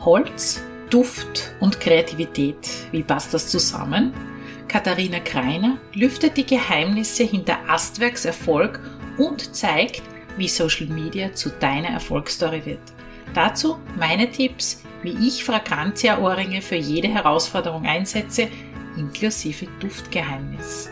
Holz, Duft und Kreativität. Wie passt das zusammen? Katharina Greiner lüftet die Geheimnisse hinter Astwerks Erfolg und zeigt, wie Social Media zu deiner Erfolgsstory wird. Dazu meine Tipps, wie ich Fragrantia-Ohrringe für jede Herausforderung einsetze, inklusive Duftgeheimnis.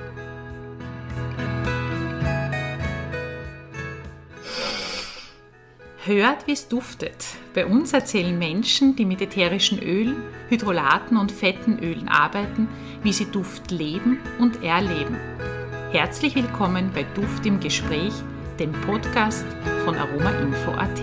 Hört, wie es duftet. Bei uns erzählen Menschen, die mit ätherischen Ölen, Hydrolaten und fetten Ölen arbeiten, wie sie Duft leben und erleben. Herzlich willkommen bei Duft im Gespräch, dem Podcast von aromainfo.at.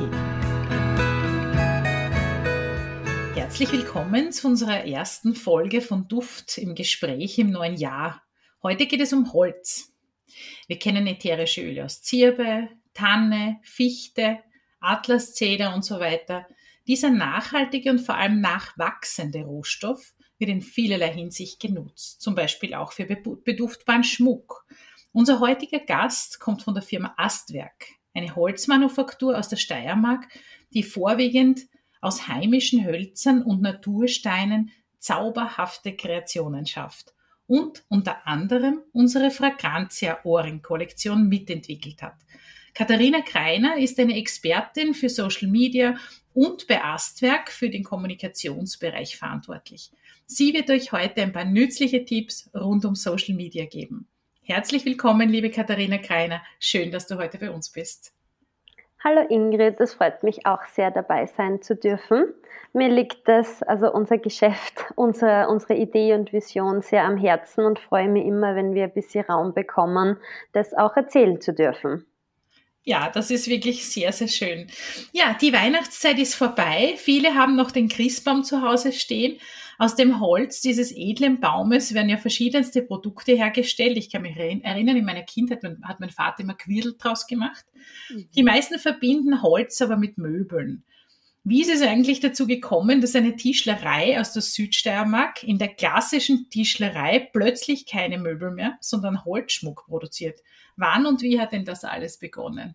Herzlich willkommen zu unserer ersten Folge von Duft im Gespräch im neuen Jahr. Heute geht es um Holz. Wir kennen ätherische Öle aus Zirbe, Tanne, Fichte, Atlaszeder und so weiter. Dieser nachhaltige und vor allem nachwachsende Rohstoff wird in vielerlei Hinsicht genutzt, zum Beispiel auch für beduftbaren Schmuck. Unser heutiger Gast kommt von der Firma Astwerk, eine Holzmanufaktur aus der Steiermark, die vorwiegend aus heimischen Hölzern und Natursteinen zauberhafte Kreationen schafft und unter anderem unsere Fragrantia-Ohrring-Kollektion mitentwickelt hat. Katharina Greiner ist eine Expertin für Social Media und bei Astwerk für den Kommunikationsbereich verantwortlich. Sie wird euch heute ein paar nützliche Tipps rund um Social Media geben. Herzlich willkommen, liebe Katharina Greiner. Schön, dass du heute bei uns bist. Hallo Ingrid, es freut mich auch sehr, dabei sein zu dürfen. Mir liegt unser Geschäft, unsere Idee und Vision sehr am Herzen und freue mich immer, wenn wir ein bisschen Raum bekommen, das auch erzählen zu dürfen. Ja, das ist wirklich sehr, sehr schön. Ja, die Weihnachtszeit ist vorbei. Viele haben noch den Christbaum zu Hause stehen. Aus dem Holz dieses edlen Baumes werden ja verschiedenste Produkte hergestellt. Ich kann mich erinnern, in meiner Kindheit hat mein Vater immer Quirl draus gemacht. Die meisten verbinden Holz aber mit Möbeln. Wie ist es eigentlich dazu gekommen, dass eine Tischlerei aus der Südsteiermark in der klassischen Tischlerei plötzlich keine Möbel mehr, sondern Holzschmuck produziert? Wann und wie hat denn das alles begonnen?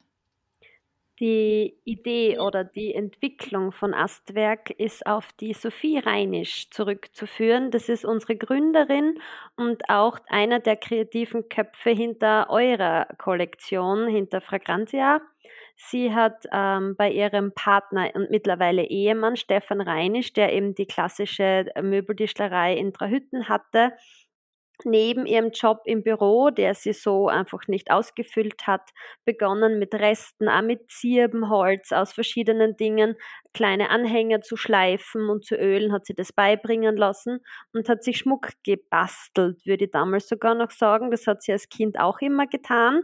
Die Idee oder die Entwicklung von Astwerk ist auf die Sophie Reinisch zurückzuführen. Das ist unsere Gründerin und auch einer der kreativen Köpfe hinter eurer Kollektion, hinter Fragrantia. Sie hat bei ihrem Partner und mittlerweile Ehemann Stefan Reinisch, der eben die klassische Möbeltischlerei in Trahütten hatte, neben ihrem Job im Büro, der sie so einfach nicht ausgefüllt hat, begonnen mit Resten, auch mit Zirbenholz aus verschiedenen Dingen, kleine Anhänger zu schleifen und zu ölen, hat sie das beibringen lassen und hat sich Schmuck gebastelt, würde ich damals sogar noch sagen. Das hat sie als Kind auch immer getan.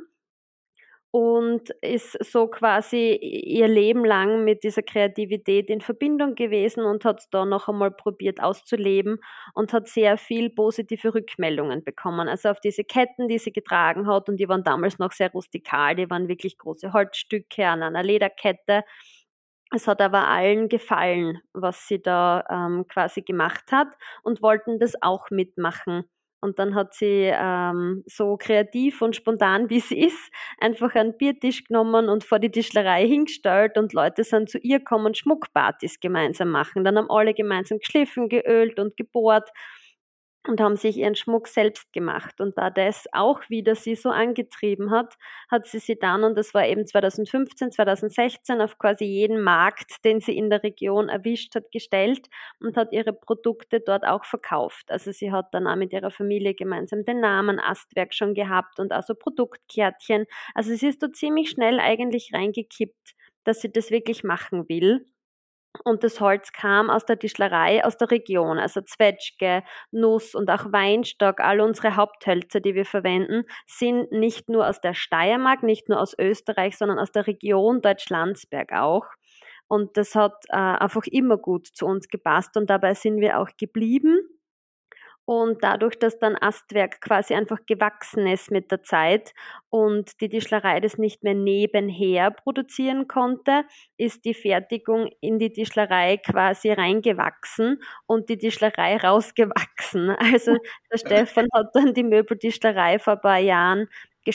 Und ist so quasi ihr Leben lang mit dieser Kreativität in Verbindung gewesen und hat es da noch einmal probiert auszuleben und hat sehr viel positive Rückmeldungen bekommen. Also auf diese Ketten, die sie getragen hat, und die waren damals noch sehr rustikal, die waren wirklich große Holzstücke an einer Lederkette. Es hat aber allen gefallen, was sie da quasi gemacht hat, und wollten das auch mitmachen. Und dann hat sie so kreativ und spontan, wie sie ist, einfach einen Biertisch genommen und vor die Tischlerei hingestellt, und Leute sind zu ihr gekommen, Schmuckpartys gemeinsam machen. Dann haben alle gemeinsam geschliffen, geölt und gebohrt und haben sich ihren Schmuck selbst gemacht. Und da das auch wieder sie so angetrieben hat, hat sie dann, und das war eben 2015, 2016, auf quasi jeden Markt, den sie in der Region erwischt hat, gestellt und hat ihre Produkte dort auch verkauft. Also sie hat dann auch mit ihrer Familie gemeinsam den Namen Astwerk schon gehabt und auch so Produktkärtchen. Also sie ist da ziemlich schnell eigentlich reingekippt, dass sie das wirklich machen will. Und das Holz kam aus der Tischlerei, aus der Region, also Zwetschge, Nuss und auch Weinstock. All unsere Haupthölzer, die wir verwenden, sind nicht nur aus der Steiermark, nicht nur aus Österreich, sondern aus der Region Deutschlandsberg auch. Und das hat einfach immer gut zu uns gepasst, und dabei sind wir auch geblieben. Und dadurch, dass dann Astwerk quasi einfach gewachsen ist mit der Zeit und die Tischlerei das nicht mehr nebenher produzieren konnte, ist die Fertigung in die Tischlerei quasi reingewachsen und die Tischlerei rausgewachsen. Also der Stefan hat dann die Möbeltischlerei vor ein paar Jahren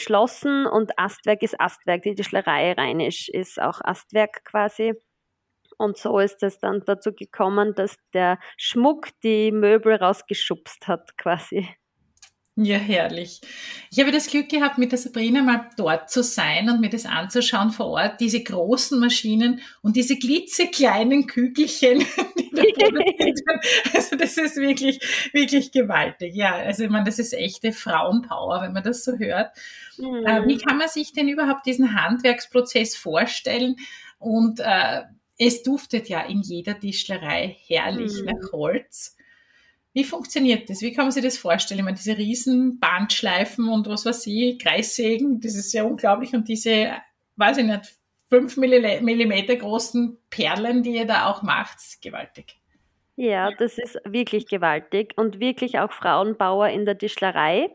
geschlossen und Astwerk ist Astwerk. Die Tischlerei Reinisch ist auch Astwerk quasi. Und so ist es dann dazu gekommen, dass der Schmuck die Möbel rausgeschubst hat, quasi. Ja, herrlich. Ich habe das Glück gehabt, mit der Sabrina mal dort zu sein und mir das anzuschauen vor Ort, diese großen Maschinen und diese klitzekleinen Kügelchen, die da produziert werden. Also das ist wirklich, wirklich gewaltig. Ja, also ich meine, das ist echte Frauenpower, wenn man das so hört. Wie kann man sich denn überhaupt diesen Handwerksprozess vorstellen? Und es duftet ja in jeder Tischlerei herrlich nach Holz. Wie funktioniert das? Wie kann man sich das vorstellen? Ich meine, diese riesen Bandschleifen und was weiß ich, Kreissägen, das ist ja unglaublich. Und diese, weiß ich nicht, 5 Millimeter großen Perlen, die ihr da auch macht, gewaltig. Ja, das ist wirklich gewaltig und wirklich auch Frauenpower in der Tischlerei.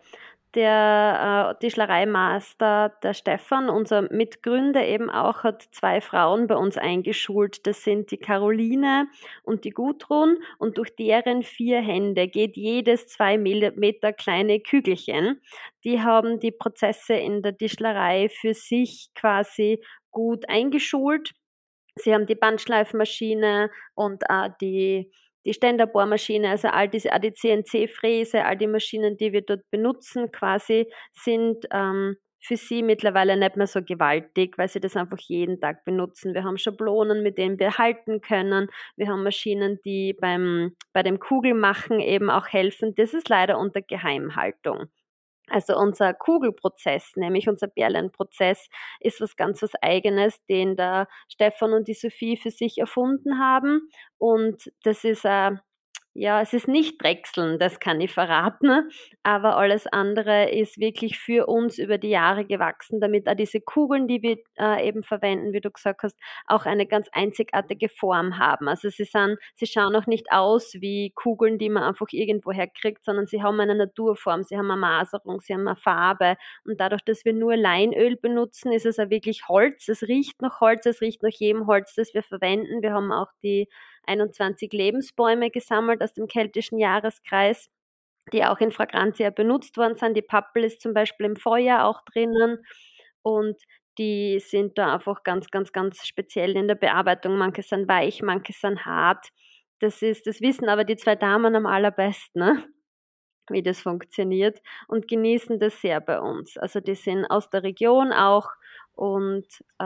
Der Tischlereimaster, der Stefan, unser Mitgründer eben auch, hat 2 Frauen bei uns eingeschult. Das sind die Caroline und die Gudrun, und durch deren 4 Hände geht jedes 2 Millimeter kleine Kügelchen. Die haben die Prozesse in der Tischlerei für sich quasi gut eingeschult. Sie haben die Bandschleifmaschine und die Ständerbohrmaschine, also all diese, auch die CNC-Fräse, all die Maschinen, die wir dort benutzen quasi, sind für sie mittlerweile nicht mehr so gewaltig, weil sie das einfach jeden Tag benutzen. Wir haben Schablonen, mit denen wir halten können. Wir haben Maschinen, die bei dem Kugelmachen eben auch helfen. Das ist leider unter Geheimhaltung. Also unser Kugelprozess, nämlich unser Perlenprozess, ist was ganz was Eigenes, den der Stefan und die Sophie für sich erfunden haben. Und das ist ja, es ist nicht Drechseln, das kann ich verraten, aber alles andere ist wirklich für uns über die Jahre gewachsen, damit auch diese Kugeln, die wir eben verwenden, wie du gesagt hast, auch eine ganz einzigartige Form haben. Also sie schauen auch nicht aus wie Kugeln, die man einfach irgendwo herkriegt, sondern sie haben eine Naturform, sie haben eine Maserung, sie haben eine Farbe, und dadurch, dass wir nur Leinöl benutzen, ist es auch wirklich Holz. Es riecht nach Holz, es riecht nach jedem Holz, das wir verwenden. Wir haben auch die 21 Lebensbäume gesammelt aus dem keltischen Jahreskreis, die auch in Fragrantia benutzt worden sind. Die Pappel ist zum Beispiel im Feuer auch drinnen, und die sind da einfach ganz, ganz, ganz speziell in der Bearbeitung. Manche sind weich, manche sind hart. Das wissen aber die 2 Damen am allerbesten, ne? Wie das funktioniert, und genießen das sehr bei uns. Also die sind aus der Region auch, und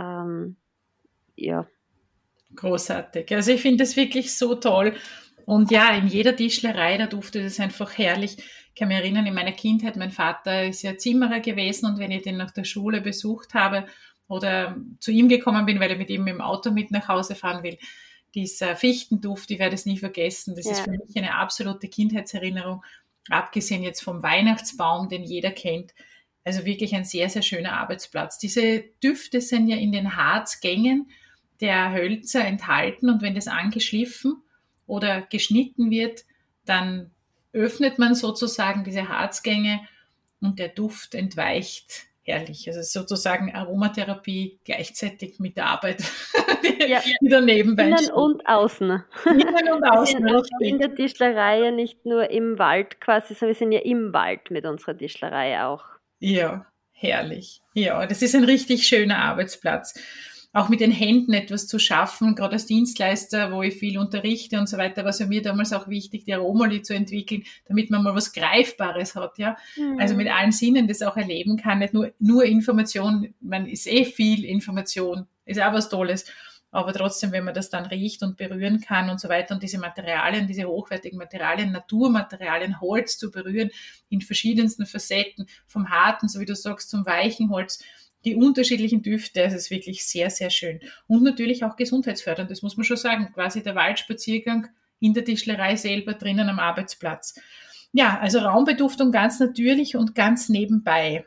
ja. Großartig. Also ich finde das wirklich so toll. Und ja, in jeder Tischlerei, da duftet es einfach herrlich. Ich kann mich erinnern, in meiner Kindheit, mein Vater ist ja Zimmerer gewesen, und wenn ich den nach der Schule besucht habe oder zu ihm gekommen bin, weil ich mit ihm im Auto mit nach Hause fahren will, dieser Fichtenduft, ich werde es nie vergessen. Das ist für mich eine absolute Kindheitserinnerung, abgesehen jetzt vom Weihnachtsbaum, den jeder kennt. Also wirklich ein sehr, sehr schöner Arbeitsplatz. Diese Düfte sind ja in den Harzgängen der Hölzer enthalten, und wenn das angeschliffen oder geschnitten wird, dann öffnet man sozusagen diese Harzgänge und der Duft entweicht. Herrlich. Also sozusagen Aromatherapie gleichzeitig mit der Arbeit, die daneben Innen steht. Und außen. Innen und außen. Wir sind auch in der Tischlerei ja nicht nur im Wald quasi, sondern wir sind ja im Wald mit unserer Tischlerei auch. Ja, herrlich. Ja, das ist ein richtig schöner Arbeitsplatz. Auch mit den Händen etwas zu schaffen, gerade als Dienstleister, wo ich viel unterrichte und so weiter, war es ja mir damals auch wichtig, die Aromoli zu entwickeln, damit man mal was Greifbares hat, ja. Also mit allen Sinnen das auch erleben kann, nicht nur Information, man ist viel Information, ist auch was Tolles, aber trotzdem, wenn man das dann riecht und berühren kann und so weiter, und diese Materialien, diese hochwertigen Materialien, Naturmaterialien, Holz zu berühren, in verschiedensten Facetten, vom harten, so wie du sagst, zum weichen Holz, die unterschiedlichen Düfte, es ist wirklich sehr, sehr schön. Und natürlich auch gesundheitsfördernd, das muss man schon sagen, quasi der Waldspaziergang in der Tischlerei selber drinnen am Arbeitsplatz. Ja, also Raumbeduftung ganz natürlich und ganz nebenbei.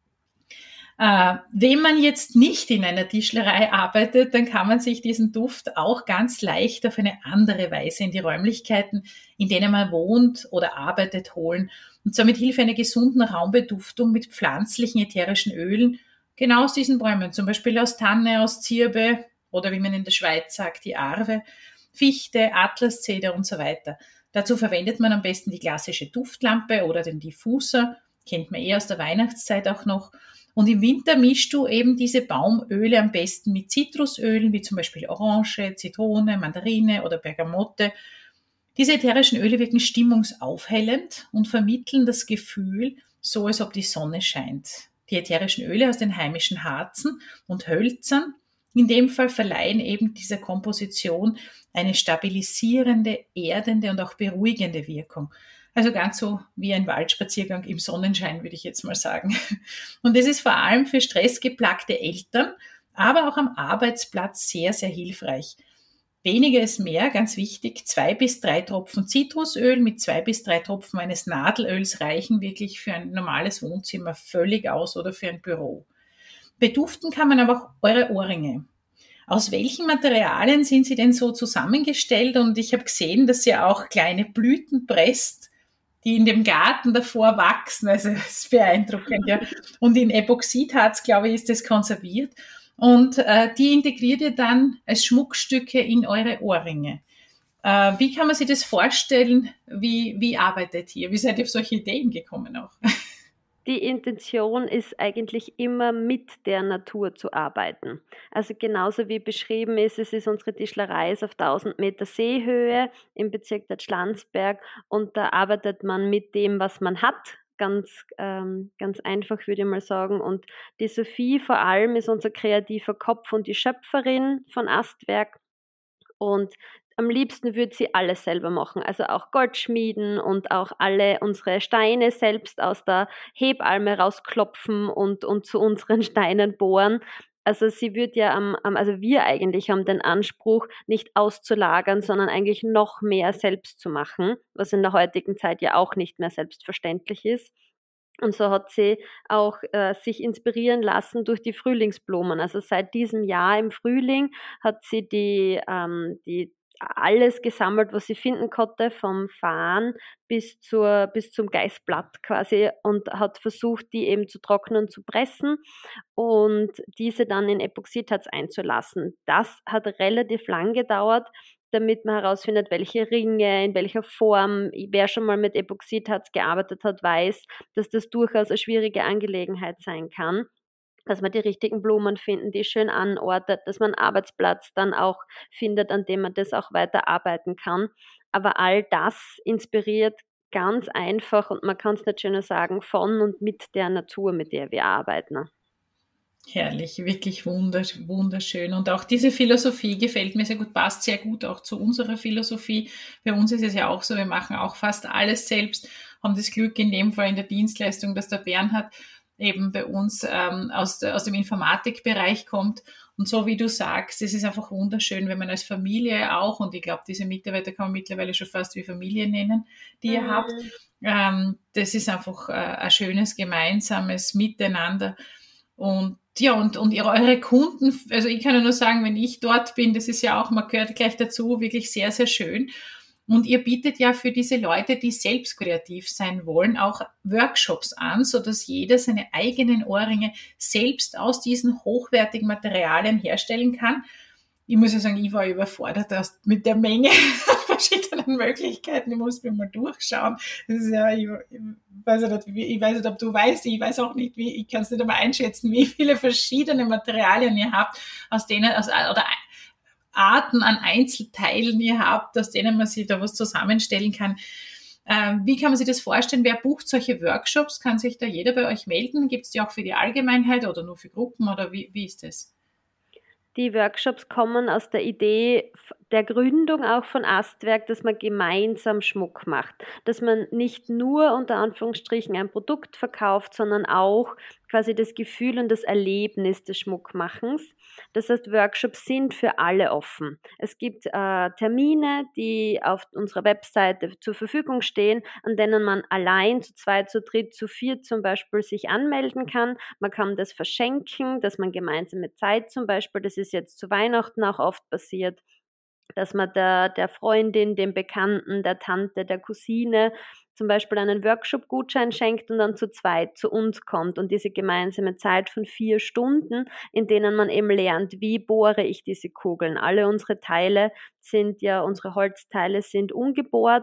Wenn man jetzt nicht in einer Tischlerei arbeitet, dann kann man sich diesen Duft auch ganz leicht auf eine andere Weise in die Räumlichkeiten, in denen man wohnt oder arbeitet, holen. Und zwar mit Hilfe einer gesunden Raumbeduftung mit pflanzlichen ätherischen Ölen, genau aus diesen Bäumen, zum Beispiel aus Tanne, aus Zirbe oder wie man in der Schweiz sagt, die Arve, Fichte, Atlaszeder und so weiter. Dazu verwendet man am besten die klassische Duftlampe oder den Diffuser, kennt man aus der Weihnachtszeit auch noch. Und im Winter mischst du eben diese Baumöle am besten mit Zitrusölen, wie zum Beispiel Orange, Zitrone, Mandarine oder Bergamotte. Diese ätherischen Öle wirken stimmungsaufhellend und vermitteln das Gefühl, so als ob die Sonne scheint. Die ätherischen Öle aus den heimischen Harzen und Hölzern in dem Fall verleihen eben dieser Komposition eine stabilisierende, erdende und auch beruhigende Wirkung. Also ganz so wie ein Waldspaziergang im Sonnenschein, würde ich jetzt mal sagen. Und das ist vor allem für stressgeplagte Eltern, aber auch am Arbeitsplatz sehr, sehr hilfreich. Weniger ist mehr, ganz wichtig. 2 bis 3 Tropfen Zitrusöl mit 2 bis 3 Tropfen eines Nadelöls reichen wirklich für ein normales Wohnzimmer völlig aus oder für ein Büro. Beduften kann man aber auch eure Ohrringe. Aus welchen Materialien sind sie denn so zusammengestellt? Und ich habe gesehen, dass ihr auch kleine Blüten presst, die in dem Garten davor wachsen. Also das ist beeindruckend, ja. Und in Epoxidharz, glaube ich, ist das konserviert. Und die integriert ihr dann als Schmuckstücke in eure Ohrringe. Wie kann man sich das vorstellen? Wie arbeitet ihr? Wie seid ihr auf solche Ideen gekommen auch? Die Intention ist eigentlich immer mit der Natur zu arbeiten. Also genauso wie beschrieben ist, es ist unsere Tischlerei ist auf 1000 Meter Seehöhe im Bezirk der Schlanzberg und da arbeitet man mit dem, was man hat. Ganz einfach würde ich mal sagen. Und die Sophie vor allem ist unser kreativer Kopf und die Schöpferin von Astwerk. Und am liebsten würde sie alles selber machen, also auch Goldschmieden und auch alle unsere Steine selbst aus der Hebalme rausklopfen und zu unseren Steinen bohren. Also sie wird ja also wir eigentlich haben den Anspruch, nicht auszulagern, sondern eigentlich noch mehr selbst zu machen, was in der heutigen Zeit ja auch nicht mehr selbstverständlich ist. Und so hat sie auch sich inspirieren lassen durch die Frühlingsblumen. Also seit diesem Jahr im Frühling hat sie die alles gesammelt, was sie finden konnte, vom Farn bis zum Geißblatt quasi und hat versucht, die eben zu trocknen und zu pressen und diese dann in Epoxidharz einzulassen. Das hat relativ lang gedauert, damit man herausfindet, welche Ringe, in welcher Form. Wer schon mal mit Epoxidharz gearbeitet hat, weiß, dass das durchaus eine schwierige Angelegenheit sein kann, dass man die richtigen Blumen finden, die schön anordnet, dass man einen Arbeitsplatz dann auch findet, an dem man das auch weiter arbeiten kann. Aber all das inspiriert ganz einfach und man kann es nicht schöner sagen, von und mit der Natur, mit der wir arbeiten. Herrlich, wirklich wunderschön. Und auch diese Philosophie gefällt mir sehr gut, passt sehr gut auch zu unserer Philosophie. Bei uns ist es ja auch so, wir machen auch fast alles selbst, haben das Glück in dem Fall in der Dienstleistung, dass der Bernhard eben bei uns aus dem Informatikbereich kommt. Und so wie du sagst, es ist einfach wunderschön, wenn man als Familie auch, und ich glaube, diese Mitarbeiter kann man mittlerweile schon fast wie Familie nennen, die ihr habt. Das ist einfach ein schönes gemeinsames Miteinander. Und ja, und eure Kunden, also ich kann ja nur sagen, wenn ich dort bin, das ist ja auch, man gehört gleich dazu, wirklich sehr, sehr schön. Und ihr bietet ja für diese Leute, die selbst kreativ sein wollen, auch Workshops an, so dass jeder seine eigenen Ohrringe selbst aus diesen hochwertigen Materialien herstellen kann. Ich muss ja sagen, ich war überfordert mit der Menge verschiedenen Möglichkeiten. Ich muss mir mal durchschauen. Das ist ja, ich weiß nicht, ob du weißt, ich weiß auch nicht, ich kann es nicht einmal einschätzen, wie viele verschiedene Materialien ihr habt, oder Arten an Einzelteilen ihr habt, aus denen man sich da was zusammenstellen kann. Wie kann man sich das vorstellen? Wer bucht solche Workshops? Kann sich da jeder bei euch melden? Gibt es die auch für die Allgemeinheit oder nur für Gruppen oder wie ist das? Die Workshops kommen aus der Idee der Gründung auch von Astwerk, dass man gemeinsam Schmuck macht. Dass man nicht nur unter Anführungsstrichen ein Produkt verkauft, sondern auch quasi das Gefühl und das Erlebnis des Schmuckmachens. Das heißt, Workshops sind für alle offen. Es gibt Termine, die auf unserer Webseite zur Verfügung stehen, an denen man allein zu zweit, zu dritt, zu viert zum Beispiel sich anmelden kann. Man kann das verschenken, dass man gemeinsame Zeit zum Beispiel, das ist jetzt zu Weihnachten auch oft passiert, dass man der Freundin, dem Bekannten, der Tante, der Cousine zum Beispiel einen Workshop-Gutschein schenkt und dann zu zweit zu uns kommt und diese gemeinsame Zeit von 4 Stunden, in denen man eben lernt, wie bohre ich diese Kugeln. Alle unsere Teile sind ja, unsere Holzteile sind ungebohrt.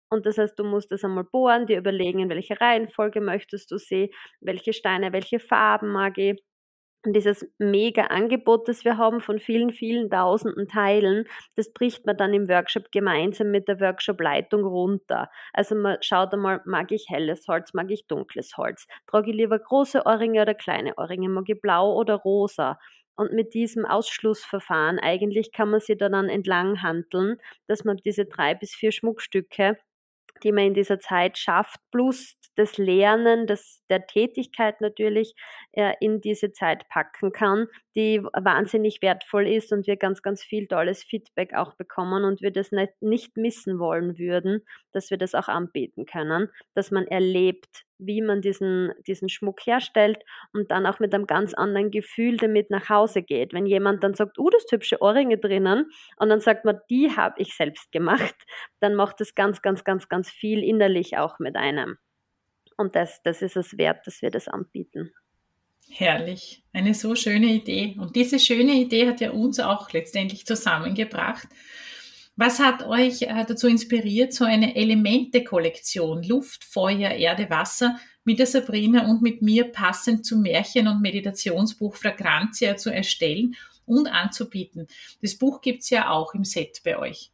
Und das heißt, du musst das einmal bohren, dir überlegen, in welcher Reihenfolge möchtest du sie, welche Steine, welche Farben mag ich. Und dieses mega Angebot, das wir haben von vielen, vielen tausenden Teilen, das bricht man dann im Workshop gemeinsam mit der Workshop-Leitung runter. Also man schaut einmal, mag ich helles Holz, mag ich dunkles Holz? Trage ich lieber große Ohrringe oder kleine Ohrringe? Mag ich blau oder rosa? Und mit diesem Ausschlussverfahren eigentlich kann man sich da dann entlang handeln, dass man diese 3 bis 4 Schmuckstücke, die man in dieser Zeit schafft, plus das Lernen der Tätigkeit natürlich in diese Zeit packen kann, die wahnsinnig wertvoll ist und wir ganz, ganz viel tolles Feedback auch bekommen und wir das nicht missen wollen würden, dass wir das auch anbieten können, dass man erlebt, wie man diesen Schmuck herstellt und dann auch mit einem ganz anderen Gefühl damit nach Hause geht. Wenn jemand dann sagt, das sind hübsche Ohrringe drinnen und dann sagt man, die habe ich selbst gemacht, dann macht es ganz, ganz, ganz, ganz viel innerlich auch mit einem. Und das ist es wert, dass wir das anbieten. Herrlich, eine so schöne Idee. Und diese schöne Idee hat ja uns auch letztendlich zusammengebracht. Was hat euch dazu inspiriert, so eine Elemente-Kollektion Luft, Feuer, Erde, Wasser mit der Sabrina und mit mir passend zum Märchen- und Meditationsbuch Fragrantia zu erstellen und anzubieten? Das Buch gibt's ja auch im Set bei euch.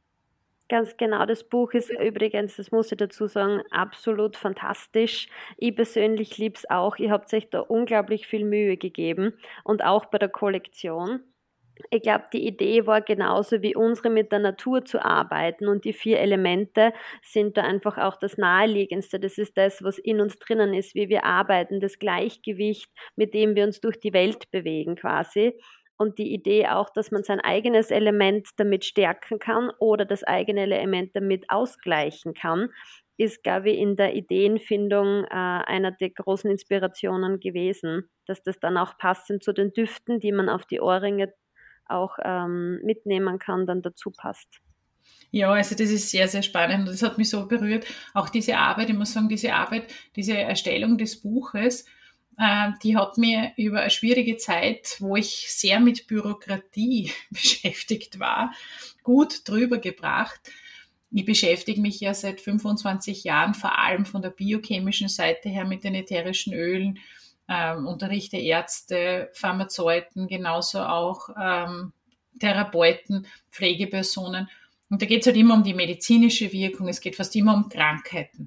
Ganz genau, das Buch ist übrigens, das muss ich dazu sagen, absolut fantastisch. Ich persönlich liebe es auch. Ihr habt euch da unglaublich viel Mühe gegeben und auch bei der Kollektion. Ich glaube, die Idee war genauso wie unsere mit der Natur zu arbeiten und die 4 Elemente sind da einfach auch das Naheliegendste. Das ist das, was in uns drinnen ist, wie wir arbeiten, das Gleichgewicht, mit dem wir uns durch die Welt bewegen quasi. Und die Idee auch, dass man sein eigenes Element damit stärken kann oder das eigene Element damit ausgleichen kann, ist, glaube ich, in der Ideenfindung einer der großen Inspirationen gewesen, dass das dann auch passend zu den Düften, die man auf die Ohrringe auch mitnehmen kann, dann dazu passt. Ja, also das ist sehr, sehr spannend und das hat mich so berührt. Auch diese Arbeit, ich muss sagen, diese Erstellung des Buches, die hat mir über eine schwierige Zeit, wo ich sehr mit Bürokratie beschäftigt war, gut drüber gebracht. Ich beschäftige mich ja seit 25 Jahren vor allem von der biochemischen Seite her mit den ätherischen Ölen, unterrichte Ärzte, Pharmazeuten, genauso auch Therapeuten, Pflegepersonen. Und da geht es halt immer um die medizinische Wirkung, es geht fast immer um Krankheiten.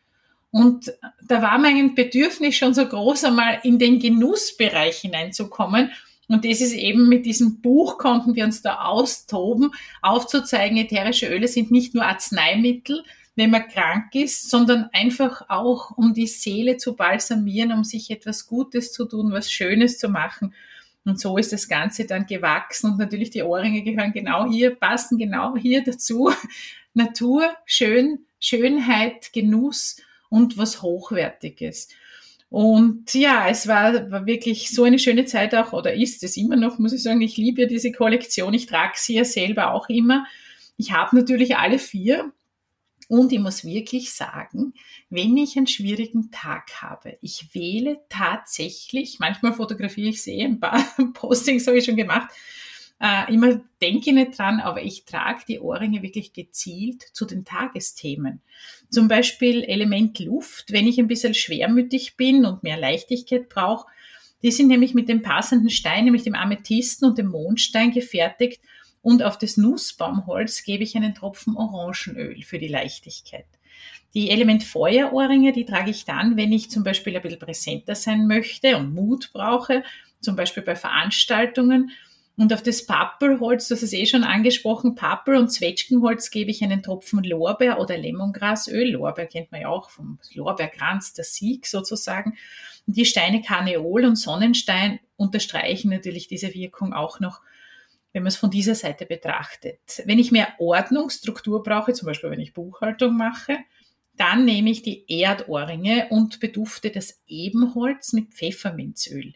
Und da war mein Bedürfnis schon so groß, einmal in den Genussbereich hineinzukommen. Und das ist eben mit diesem Buch, konnten wir uns da austoben, aufzuzeigen, ätherische Öle sind nicht nur Arzneimittel, wenn man krank ist, sondern einfach auch, um die Seele zu balsamieren, um sich etwas Gutes zu tun, was Schönes zu machen. Und so ist das Ganze dann gewachsen. Und natürlich die Ohrringe gehören genau hier, passen genau hier dazu. Natur, Schönheit, Genuss und was Hochwertiges. Und ja, es war wirklich so eine schöne Zeit auch, oder ist es immer noch, muss ich sagen. Ich liebe ja diese Kollektion. Ich trage sie ja selber auch immer. Ich habe natürlich alle 4. Und ich muss wirklich sagen, wenn ich einen schwierigen Tag habe, ich wähle tatsächlich, manchmal fotografiere ich sie, ein paar Postings habe ich schon gemacht, immer denke ich nicht dran, aber ich trage die Ohrringe wirklich gezielt zu den Tagesthemen. Zum Beispiel Element Luft, wenn ich ein bisschen schwermütig bin und mehr Leichtigkeit brauche. Die sind nämlich mit dem passenden Stein, nämlich dem Amethysten und dem Mondstein gefertigt. Und auf das Nussbaumholz gebe ich einen Tropfen Orangenöl für die Leichtigkeit. Die Element Feuerohrringe, die trage ich dann, wenn ich zum Beispiel ein bisschen präsenter sein möchte und Mut brauche, zum Beispiel bei Veranstaltungen. Und auf das Pappelholz, das ist schon angesprochen, Pappel- und Zwetschgenholz gebe ich einen Tropfen Lorbeer- oder Lemongrasöl. Lorbeer kennt man ja auch vom Lorbeerkranz, der Sieg sozusagen. Und die Steine Karneol und Sonnenstein unterstreichen natürlich diese Wirkung auch noch, wenn man es von dieser Seite betrachtet. Wenn ich mehr Ordnung, Struktur brauche, zum Beispiel wenn ich Buchhaltung mache, dann nehme ich die Erdohrringe und bedufte das Ebenholz mit Pfefferminzöl.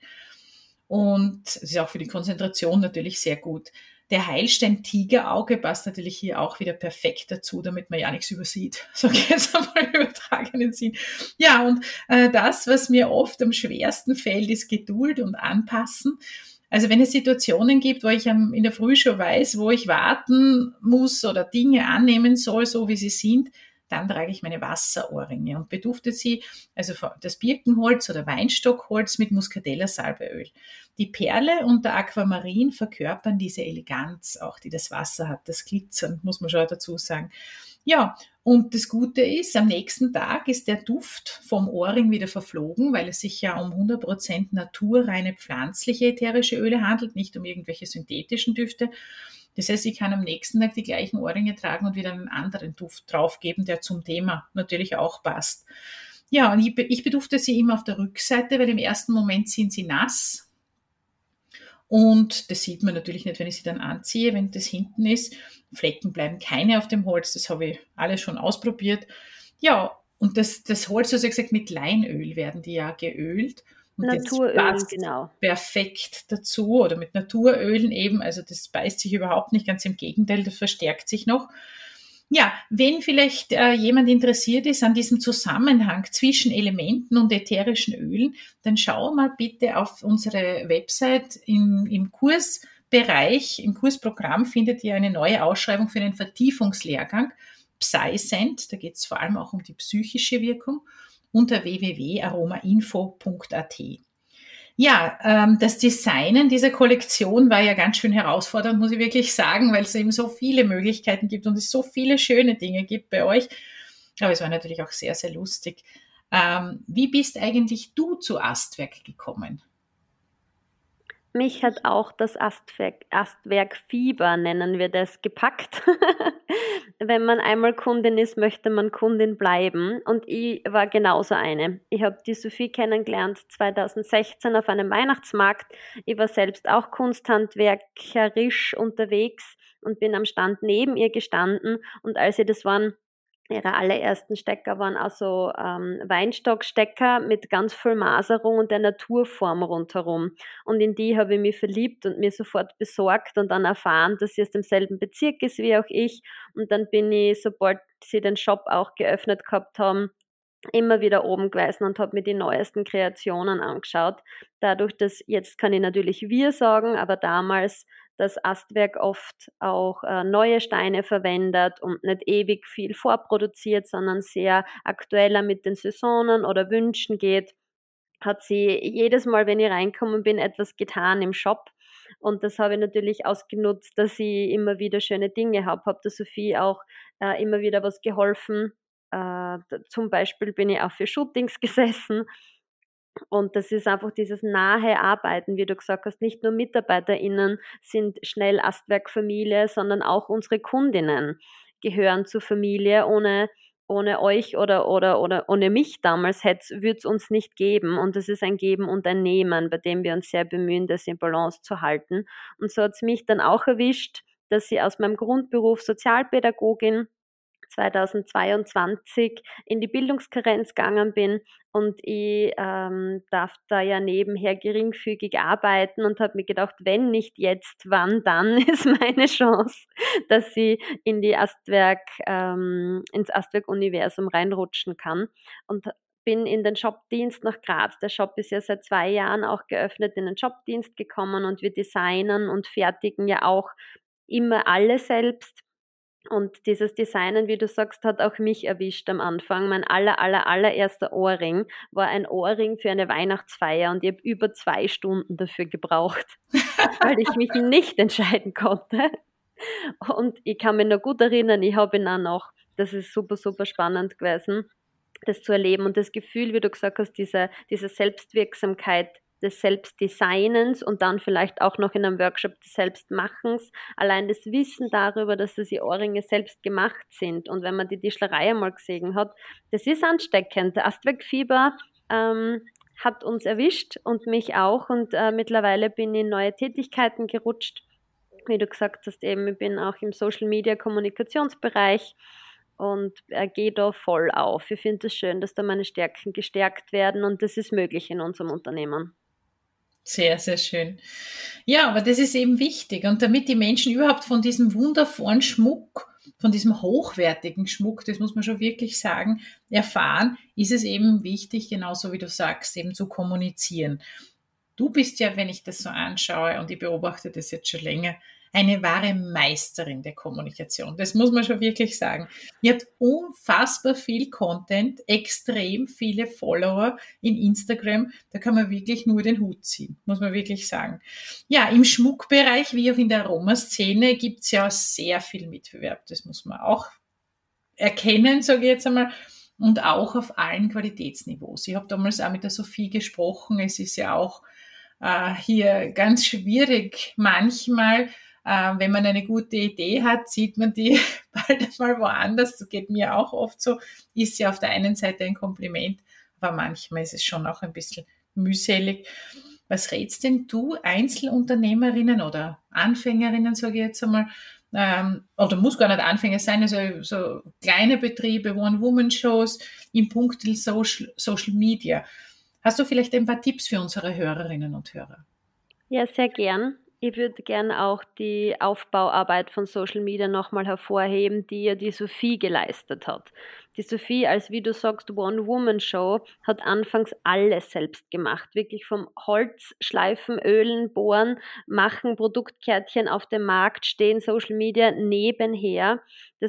Und es ist auch für die Konzentration natürlich sehr gut. Der Heilstein Tigerauge passt natürlich hier auch wieder perfekt dazu, damit man ja nichts übersieht. So geht es einmal im übertragenen Sinn. Ja, und das, was mir oft am schwersten fällt, ist Geduld und Anpassen. Also wenn es Situationen gibt, wo ich in der Früh schon weiß, wo ich warten muss oder Dinge annehmen soll, so wie sie sind, dann trage ich meine Wasserohrringe und bedufte sie, also das Birkenholz oder Weinstockholz mit Muscatella-Salbeöl. Die Perle und der Aquamarin verkörpern diese Eleganz auch, die das Wasser hat, das Glitzern, muss man schon dazu sagen. Ja, und das Gute ist, am nächsten Tag ist der Duft vom Ohrring wieder verflogen, weil es sich ja um 100% naturreine pflanzliche ätherische Öle handelt, nicht um irgendwelche synthetischen Düfte. Das heißt, ich kann am nächsten Tag die gleichen Ohrringe tragen und wieder einen anderen Duft draufgeben, der zum Thema natürlich auch passt. Ja, und ich bedufte sie immer auf der Rückseite, weil im ersten Moment sind sie nass. Und das sieht man natürlich nicht, wenn ich sie dann anziehe, wenn das hinten ist. Flecken bleiben keine auf dem Holz, das habe ich alles schon ausprobiert. Ja, und das Holz, also gesagt, mit Leinöl werden die ja geölt. Und Naturöl, das passt genau. perfekt dazu, oder mit Naturölen eben, also das beißt sich überhaupt nicht, ganz im Gegenteil, das verstärkt sich noch. Ja, wenn vielleicht jemand interessiert ist an diesem Zusammenhang zwischen Elementen und ätherischen Ölen, dann schau mal bitte auf unsere Website im Kursbereich, im Kursprogramm findet ihr eine neue Ausschreibung für einen Vertiefungslehrgang Psyscent, da geht es vor allem auch um die psychische Wirkung, unter www.aromainfo.at. Ja, das Designen dieser Kollektion war ja ganz schön herausfordernd, muss ich wirklich sagen, weil es eben so viele Möglichkeiten gibt und es so viele schöne Dinge gibt bei euch. Aber es war natürlich auch sehr, sehr lustig. Wie bist eigentlich du zu Astwerk gekommen? Mich hat auch das Astwerk-Fieber, nennen wir das, gepackt. Wenn man einmal Kundin ist, möchte man Kundin bleiben. Und ich war genauso eine. Ich habe die Sophie kennengelernt 2016 auf einem Weihnachtsmarkt. Ich war selbst auch kunsthandwerkerisch unterwegs und bin am Stand neben ihr gestanden. Und als sie das waren, ihre allerersten Stecker waren also Weinstockstecker mit ganz viel Maserung und der Naturform rundherum. Und in die habe ich mich verliebt und mir sofort besorgt und dann erfahren, dass sie aus demselben Bezirk ist wie auch ich. Und dann bin ich, sobald sie den Shop auch geöffnet gehabt haben, immer wieder oben gewesen und habe mir die neuesten Kreationen angeschaut. Dadurch, dass jetzt kann ich natürlich wir sagen, aber damals das Astwerk oft auch neue Steine verwendet und nicht ewig viel vorproduziert, sondern sehr aktueller mit den Saisonen oder Wünschen geht, hat sie jedes Mal, wenn ich reinkommen bin, etwas getan im Shop. Und das habe ich natürlich ausgenutzt, dass ich immer wieder schöne Dinge habe der Sophie auch immer wieder was geholfen. Zum Beispiel bin ich auch für Shootings gesessen und das ist einfach dieses nahe Arbeiten, wie du gesagt hast. Nicht nur MitarbeiterInnen sind schnell Astwerk-Familie, sondern auch unsere Kundinnen gehören zur Familie. Ohne euch oder ohne mich damals würde es uns nicht geben. Und das ist ein Geben und ein Nehmen, bei dem wir uns sehr bemühen, das in Balance zu halten. Und so hat es mich dann auch erwischt, dass ich aus meinem Grundberuf Sozialpädagogin 2022 in die Bildungskarenz gegangen bin und ich darf da ja nebenher geringfügig arbeiten und habe mir gedacht, wenn nicht jetzt, wann dann ist meine Chance, dass ich in die ins Astwerk-Universum reinrutschen kann und bin in den Shopdienst nach Graz. Der Shop ist ja seit 2 Jahren auch geöffnet, in den Shopdienst gekommen und wir designen und fertigen ja auch immer alle selbst. Und dieses Designen, wie du sagst, hat auch mich erwischt am Anfang. Mein allererster Ohrring war ein Ohrring für eine Weihnachtsfeier und ich habe über 2 Stunden dafür gebraucht, weil ich mich nicht entscheiden konnte. Und ich kann mich noch gut erinnern, ich habe ihn auch noch, das ist super, super spannend gewesen, das zu erleben und das Gefühl, wie du gesagt hast, diese Selbstwirksamkeit des Selbstdesignens und dann vielleicht auch noch in einem Workshop des Selbstmachens, allein das Wissen darüber, dass die Ohrringe selbst gemacht sind und wenn man die Tischlerei einmal gesehen hat, das ist ansteckend. Der Astwerk-Fieber hat uns erwischt und mich auch und mittlerweile bin ich in neue Tätigkeiten gerutscht. Wie du gesagt hast, eben, ich bin auch im Social-Media-Kommunikationsbereich und gehe da voll auf. Ich finde es schön, dass da meine Stärken gestärkt werden und das ist möglich in unserem Unternehmen. Sehr, sehr schön. Ja, aber das ist eben wichtig. Und damit die Menschen überhaupt von diesem wundervollen Schmuck, von diesem hochwertigen Schmuck, das muss man schon wirklich sagen, erfahren, ist es eben wichtig, genauso wie du sagst, eben zu kommunizieren. Du bist ja, wenn ich das so anschaue, und ich beobachte das jetzt schon länger, eine wahre Meisterin der Kommunikation. Das muss man schon wirklich sagen. Ihr habt unfassbar viel Content, extrem viele Follower in Instagram. Da kann man wirklich nur den Hut ziehen, muss man wirklich sagen. Ja, im Schmuckbereich wie auch in der Aromaszene gibt es ja sehr viel Mitbewerb. Das muss man auch erkennen, sage ich jetzt einmal. Und auch auf allen Qualitätsniveaus. Ich habe damals auch mit der Sophie gesprochen. Es ist ja auch hier ganz schwierig manchmal, wenn man eine gute Idee hat, sieht man die bald mal woanders. Das geht mir auch oft so. Ist ja auf der einen Seite ein Kompliment, aber manchmal ist es schon auch ein bisschen mühselig. Was rätst denn du Einzelunternehmerinnen oder Anfängerinnen, sage ich jetzt einmal, oder muss gar nicht Anfänger sein, also so kleine Betriebe, One-Woman-Shows im Punkt Social Media. Hast du vielleicht ein paar Tipps für unsere Hörerinnen und Hörer? Ja, sehr gern. Ich würde gern auch die Aufbauarbeit von Social Media nochmal hervorheben, die ja die Sophie geleistet hat. Die Sophie als, wie du sagst, One-Woman-Show hat anfangs alles selbst gemacht. Wirklich vom Holz, Schleifen, Ölen, Bohren, machen, Produktkärtchen auf dem Markt stehen, Social Media nebenher.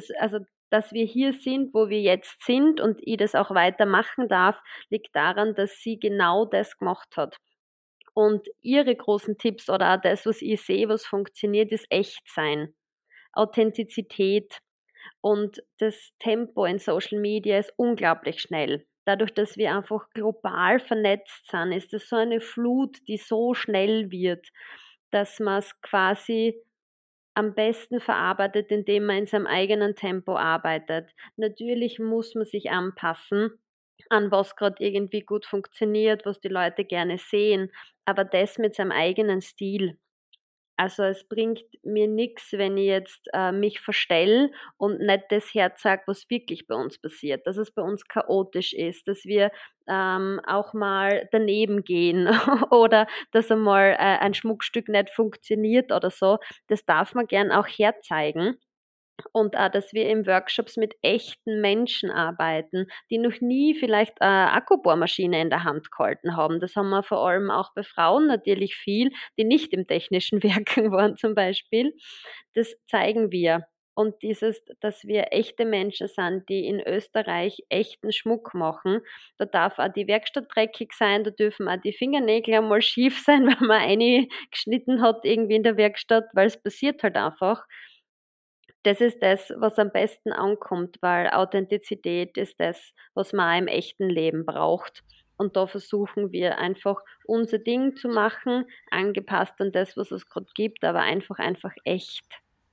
Dass wir hier sind, wo wir jetzt sind und ich das auch weitermachen darf, liegt daran, dass sie genau das gemacht hat. Und ihre großen Tipps oder auch das, was ich sehe, was funktioniert, ist Echtsein, Authentizität und das Tempo in Social Media ist unglaublich schnell. Dadurch, dass wir einfach global vernetzt sind, ist es so eine Flut, die so schnell wird, dass man es quasi am besten verarbeitet, indem man in seinem eigenen Tempo arbeitet. Natürlich muss man sich anpassen an was gerade irgendwie gut funktioniert, was die Leute gerne sehen, aber das mit seinem eigenen Stil. Also, es bringt mir nichts, wenn ich jetzt, mich verstelle und nicht das herzage, was wirklich bei uns passiert, dass es bei uns chaotisch ist, dass wir, auch mal daneben gehen oder dass einmal, ein Schmuckstück nicht funktioniert oder so. Das darf man gern auch herzeigen. Und auch, dass wir in Workshops mit echten Menschen arbeiten, die noch nie vielleicht eine Akkubohrmaschine in der Hand gehalten haben. Das haben wir vor allem auch bei Frauen natürlich viel, die nicht im technischen Werken waren zum Beispiel. Das zeigen wir. Und dieses, dass wir echte Menschen sind, die in Österreich echten Schmuck machen, da darf auch die Werkstatt dreckig sein, da dürfen auch die Fingernägel einmal schief sein, wenn man eine geschnitten hat irgendwie in der Werkstatt, weil es passiert halt einfach. Das ist das, was am besten ankommt, weil Authentizität ist das, was man auch im echten Leben braucht. Und da versuchen wir einfach unser Ding zu machen, angepasst an das, was es gerade gibt, aber einfach echt.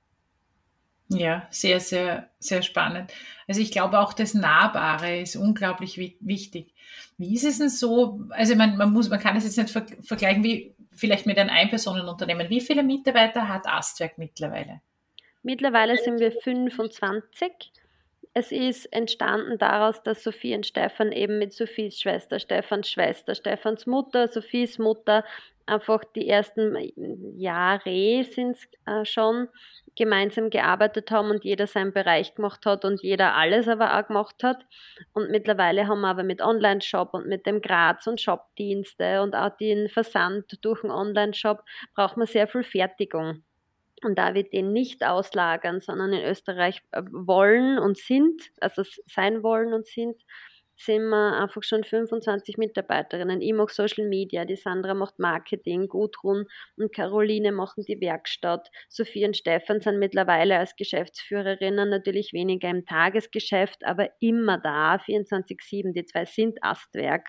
Ja, sehr, sehr, sehr spannend. Also ich glaube auch das Nahbare ist unglaublich wichtig. Wie ist es denn so? Also man kann es jetzt nicht vergleichen wie vielleicht mit einem Ein-Personen-Unternehmen. Wie viele Mitarbeiter hat Astwerk mittlerweile? Mittlerweile sind wir 25. Es ist entstanden daraus, dass Sophie und Stefan eben mit Sophies Schwester, Stefans Mutter, Sophies Mutter einfach die ersten Jahre sind's schon gemeinsam gearbeitet haben und jeder seinen Bereich gemacht hat und jeder alles aber auch gemacht hat. Und mittlerweile haben wir aber mit Online-Shop und mit dem Graz und Shopdienste und auch den Versand durch einen Online-Shop braucht man sehr viel Fertigung. Und da wir den nicht auslagern, sondern in Österreich wollen und sind, also sein wollen und sind wir einfach schon 25 Mitarbeiterinnen. Ich mache Social Media, die Sandra macht Marketing, Gudrun und Caroline machen die Werkstatt. Sophie und Stefan sind mittlerweile als Geschäftsführerinnen natürlich weniger im Tagesgeschäft, aber immer da, 24/7. Die zwei sind Astwerk.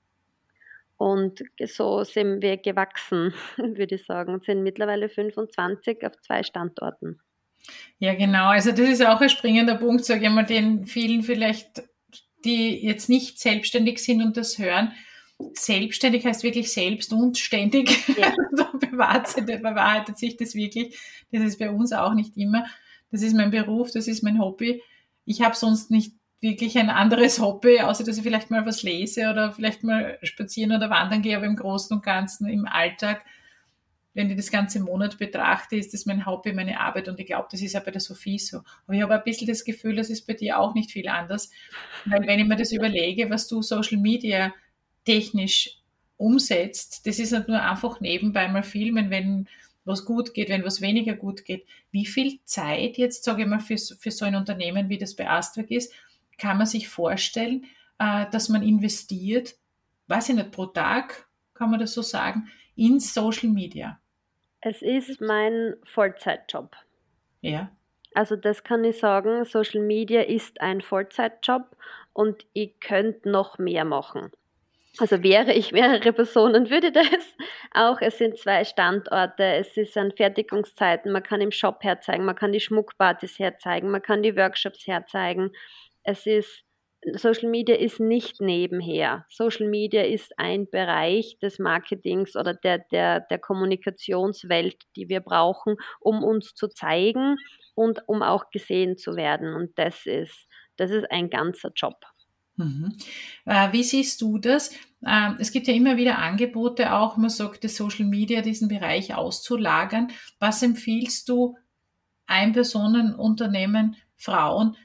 Und so sind wir gewachsen, würde ich sagen, und sind mittlerweile 25 auf 2 Standorten. Ja, genau. Also das ist auch ein springender Punkt, sage ich mal, den vielen vielleicht, die jetzt nicht selbstständig sind und das hören. Selbstständig heißt wirklich selbst und ständig. Ja. Da bewahrheitet sich das wirklich. Das ist bei uns auch nicht immer. Das ist mein Beruf, das ist mein Hobby. Ich habe sonst nicht wirklich ein anderes Hobby, außer dass ich vielleicht mal was lese oder vielleicht mal spazieren oder wandern gehe, aber im Großen und Ganzen im Alltag, wenn ich das ganze Monat betrachte, ist das mein Hobby, meine Arbeit und ich glaube, das ist auch bei der Sophie so. Aber ich habe ein bisschen das Gefühl, das ist bei dir auch nicht viel anders, weil wenn ich mir das überlege, was du Social Media technisch umsetzt, das ist nicht nur einfach nebenbei mal filmen, wenn was gut geht, wenn was weniger gut geht. Wie viel Zeit jetzt, sage ich mal, für so ein Unternehmen, wie das bei Astwerk ist, kann man sich vorstellen, dass man investiert, weiß ich nicht, pro Tag, kann man das so sagen, in Social Media? Es ist mein Vollzeitjob. Ja. Also das kann ich sagen, Social Media ist ein Vollzeitjob und ich könnte noch mehr machen. Also wäre ich mehrere Personen, würde das auch. Es sind 2 Standorte, es ist an Fertigungszeiten, man kann im Shop herzeigen, man kann die Schmuckpartys herzeigen, man kann die Workshops herzeigen. Social Media ist nicht nebenher. Social Media ist ein Bereich des Marketings oder der Kommunikationswelt, die wir brauchen, um uns zu zeigen und um auch gesehen zu werden. Und das ist ein ganzer Job. Mhm. Wie siehst du das? Es gibt ja immer wieder Angebote auch, man sagt, das Social Media, diesen Bereich auszulagern. Was empfiehlst du Einpersonenunternehmen, Frauen?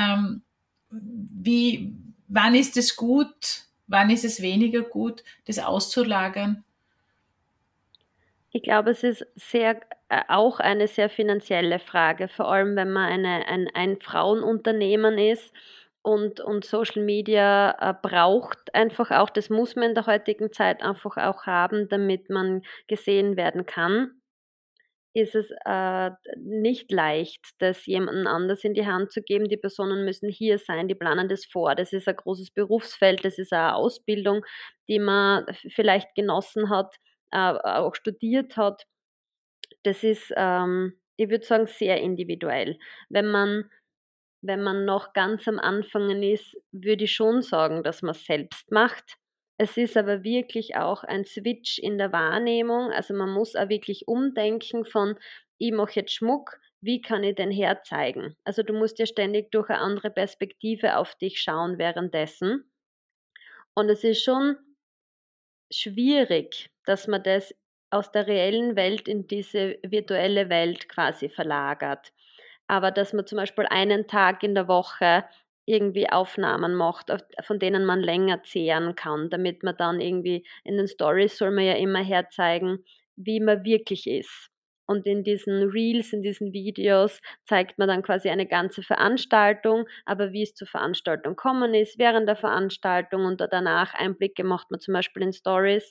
Wann ist es gut? Wann ist es weniger gut, das auszulagern? Ich glaube, es ist auch eine sehr finanzielle Frage, vor allem wenn man ein Frauenunternehmen ist und Social Media braucht einfach auch, das muss man in der heutigen Zeit einfach auch haben, damit man gesehen werden kann, ist es nicht leicht, das jemandem anders in die Hand zu geben. Die Personen müssen hier sein, die planen das vor. Das ist ein großes Berufsfeld, das ist eine Ausbildung, die man vielleicht genossen hat, auch studiert hat. Das ist, ich würde sagen, sehr individuell. Wenn man wenn man noch ganz am Anfang ist, würde ich schon sagen, dass man es selbst macht. Es ist aber wirklich auch ein Switch in der Wahrnehmung. Also, man muss auch wirklich umdenken von: „Ich mache jetzt Schmuck, wie kann ich den herzeigen?“ Also, du musst ja ständig durch eine andere Perspektive auf dich schauen währenddessen. Und es ist schon schwierig, dass man das aus der reellen Welt in diese virtuelle Welt quasi verlagert. Aber dass man zum Beispiel einen Tag in der Woche irgendwie Aufnahmen macht, von denen man länger zehren kann, damit man dann irgendwie in den Stories soll man ja immer herzeigen, wie man wirklich ist. Und in diesen Reels, in diesen Videos zeigt man dann quasi eine ganze Veranstaltung, aber wie es zur Veranstaltung kommen ist, während der Veranstaltung und danach Einblicke macht man zum Beispiel in Stories.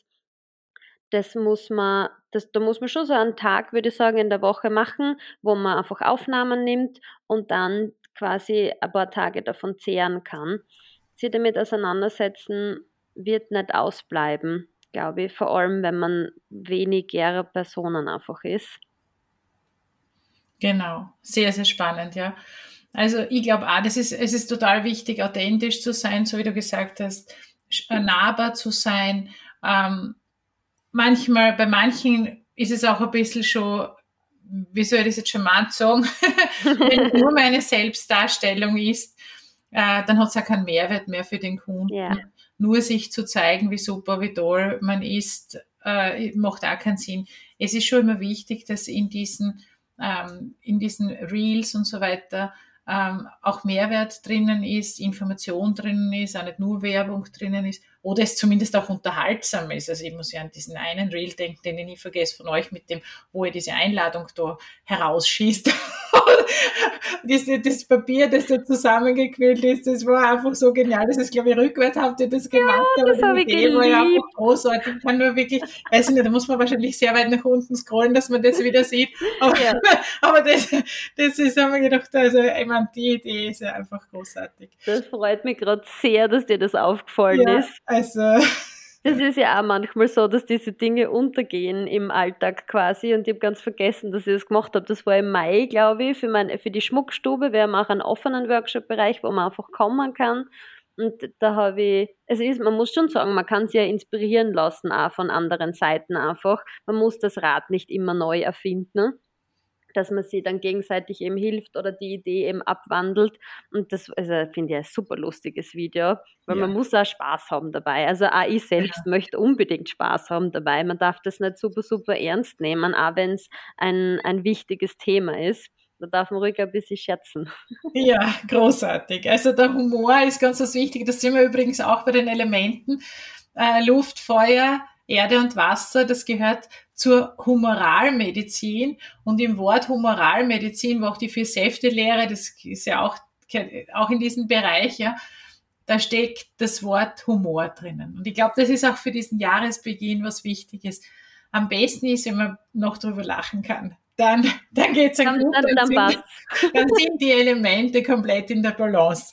Da muss man schon so einen Tag, würde ich sagen, in der Woche machen, wo man einfach Aufnahmen nimmt und dann quasi ein paar Tage davon zehren kann. Sich damit auseinandersetzen wird nicht ausbleiben, glaube ich, vor allem wenn man weniger Personen einfach ist. Genau, sehr, sehr spannend, ja. Also ich glaube auch, es ist total wichtig, authentisch zu sein, so wie du gesagt hast, nahbar zu sein. Bei manchen ist es auch ein bisschen schon, wie soll ich das jetzt charmant sagen, wenn es nur meine Selbstdarstellung ist, dann hat es auch keinen Mehrwert mehr für den Kunden. Ja. Nur sich zu zeigen, wie super, wie toll man ist, macht auch keinen Sinn. Es ist schon immer wichtig, dass in diesen Reels und so weiter auch Mehrwert drinnen ist, Information drinnen ist, auch nicht nur Werbung drinnen ist oder es zumindest auch unterhaltsam ist. Also ich muss ja an diesen einen Reel denken, den ich nie vergesse von euch mit dem, wo ihr diese Einladung da herausschießt. Das Papier, das da zusammengequillt ist, das war einfach so genial. Das ist, glaube ich, rückwärts habt ihr das gemacht. Ja, aber das habe ich die Idee war ja geliebt. einfach großartig. Ich kann nur wirklich, weiß ich nicht, da muss man wahrscheinlich sehr weit nach unten scrollen, dass man das wieder sieht. Aber, Ja. aber das ist, haben wir gedacht, also ich meine, die Idee ist ja einfach großartig. Das freut mich gerade sehr, dass dir das aufgefallen Ja, ist. also Das ist ja auch manchmal so, dass diese Dinge untergehen im Alltag quasi und ich habe ganz vergessen, dass ich das gemacht habe. Das war im Mai, glaube ich, für die Schmuckstube. Wir haben auch einen offenen Workshop-Bereich, wo man einfach kommen kann. Und da habe ich, man muss schon sagen, man kann sich ja inspirieren lassen, auch von anderen Seiten einfach. Man muss das Rad nicht immer neu erfinden, dass man sich dann gegenseitig eben hilft oder die Idee eben abwandelt. Und das, also finde ich ein super lustiges Video, weil ja. man muss auch Spaß haben dabei. Also auch ich selbst möchte unbedingt Spaß haben dabei. Man darf das nicht super, super ernst nehmen, auch wenn es ein wichtiges Thema ist. Da darf man ruhig ein bisschen scherzen. Ja, großartig. Also der Humor ist ganz was wichtig. Das sehen wir übrigens auch bei den Elementen. Luft, Feuer, Erde und Wasser, das gehört zur Humoralmedizin. Und im Wort Humoralmedizin, wo auch die 4 Säfte-Lehre, das ist ja auch in diesem Bereich, ja, da steckt das Wort Humor drinnen. Und ich glaube, das ist auch für diesen Jahresbeginn was Wichtiges. Am besten ist, wenn man noch drüber lachen kann. Dann geht's gut, dann sind die Elemente komplett in der Balance.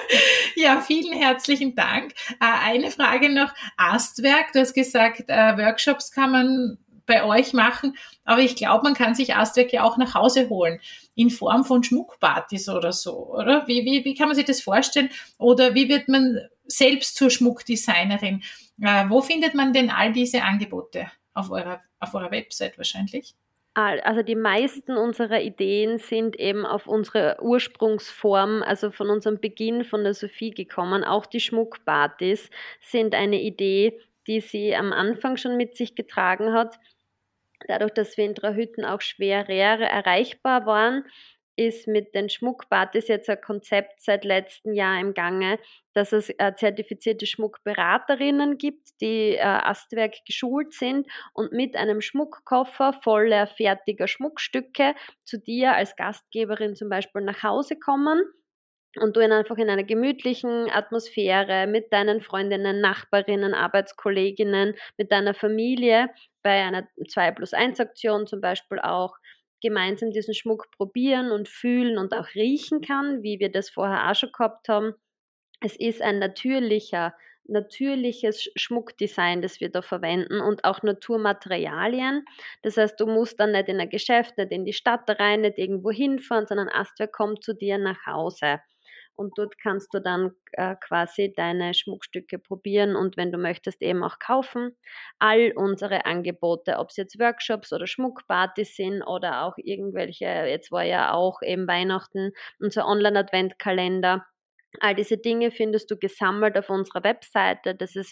Ja, vielen herzlichen Dank. Eine Frage noch, Astwerk, du hast gesagt, Workshops kann man bei euch machen, aber ich glaube, man kann sich Astwerk ja auch nach Hause holen, in Form von Schmuckpartys oder so, oder? Wie kann man sich das vorstellen? Oder wie wird man selbst zur Schmuckdesignerin? Wo findet man denn all diese Angebote? Auf eurer Website wahrscheinlich? Also die meisten unserer Ideen sind eben auf unsere Ursprungsform, also von unserem Beginn von der Sophie gekommen. Auch die Schmuckpartys sind eine Idee, die sie am Anfang schon mit sich getragen hat. Dadurch, dass wir in Trahütten auch schwer erreichbar waren, ist mit den Schmuckpartys jetzt ein Konzept seit letztem Jahr im Gange, dass es zertifizierte Schmuckberaterinnen gibt, die Astwerk geschult sind und mit einem Schmuckkoffer voller fertiger Schmuckstücke zu dir als Gastgeberin zum Beispiel nach Hause kommen und du einfach in einer gemütlichen Atmosphäre mit deinen Freundinnen, Nachbarinnen, Arbeitskolleginnen, mit deiner Familie bei einer 2+1 Aktion zum Beispiel auch gemeinsam diesen Schmuck probieren und fühlen und auch riechen kann, wie wir das vorher auch schon gehabt haben. Es ist ein natürliches Schmuckdesign, das wir da verwenden und auch Naturmaterialien. Das heißt, du musst dann nicht in ein Geschäft, nicht in die Stadt rein, nicht irgendwo hinfahren, sondern Astwerk kommt zu dir nach Hause. Und dort kannst du dann quasi deine Schmuckstücke probieren und wenn du möchtest eben auch kaufen. All unsere Angebote, ob es jetzt Workshops oder Schmuckpartys sind oder auch irgendwelche, jetzt war ja auch eben Weihnachten, unser Online-Adventkalender. All diese Dinge findest du gesammelt auf unserer Webseite. Das ist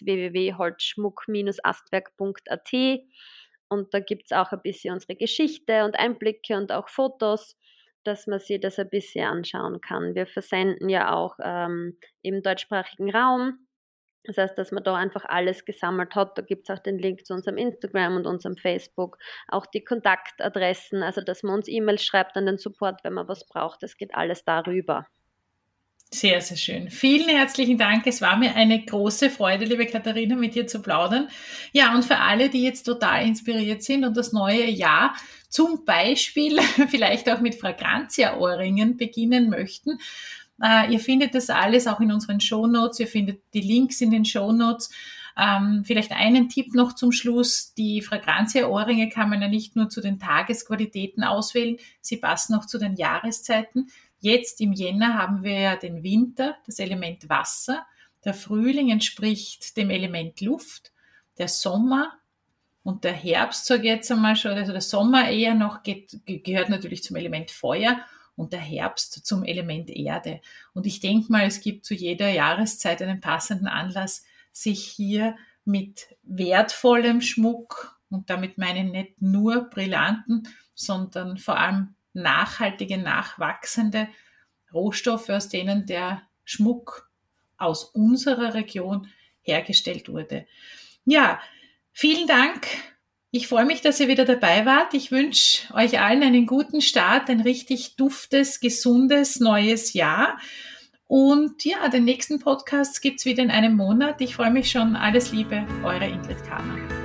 www.holzschmuck-astwerk.at und da gibt es auch ein bisschen unsere Geschichte und Einblicke und auch Fotos, dass man sich das ein bisschen anschauen kann. Wir versenden ja auch im deutschsprachigen Raum. Das heißt, dass man da einfach alles gesammelt hat. Da gibt es auch den Link zu unserem Instagram und unserem Facebook, auch die Kontaktadressen, also dass man uns E-Mails schreibt an den Support, wenn man was braucht. Das geht alles darüber. Sehr, sehr schön. Vielen herzlichen Dank. Es war mir eine große Freude, liebe Katharina, mit dir zu plaudern. Ja, und für alle, die jetzt total inspiriert sind und das neue Jahr zum Beispiel vielleicht auch mit Fragrantia-Ohrringen beginnen möchten, ihr findet das alles auch in unseren Shownotes. Ihr findet die Links in den Shownotes. Vielleicht einen Tipp noch zum Schluss. Die Fragrantia-Ohrringe kann man ja nicht nur zu den Tagesqualitäten auswählen, sie passen auch zu den Jahreszeiten. Jetzt im Jänner haben wir ja den Winter, das Element Wasser. Der Frühling entspricht dem Element Luft. Der Sommer und der Herbst, sage ich jetzt einmal schon, also der Sommer eher noch gehört natürlich zum Element Feuer und der Herbst zum Element Erde. Und ich denke mal, es gibt zu jeder Jahreszeit einen passenden Anlass, sich hier mit wertvollem Schmuck, und damit meine ich nicht nur brillanten, sondern vor allem nachhaltige, nachwachsende Rohstoffe, aus denen der Schmuck aus unserer Region hergestellt wurde. Ja, vielen Dank. Ich freue mich, dass ihr wieder dabei wart. Ich wünsche euch allen einen guten Start, ein richtig duftes, gesundes neues Jahr. Und ja, den nächsten Podcast gibt's wieder in einem Monat. Ich freue mich schon. Alles Liebe, eure Ingrid Kahner.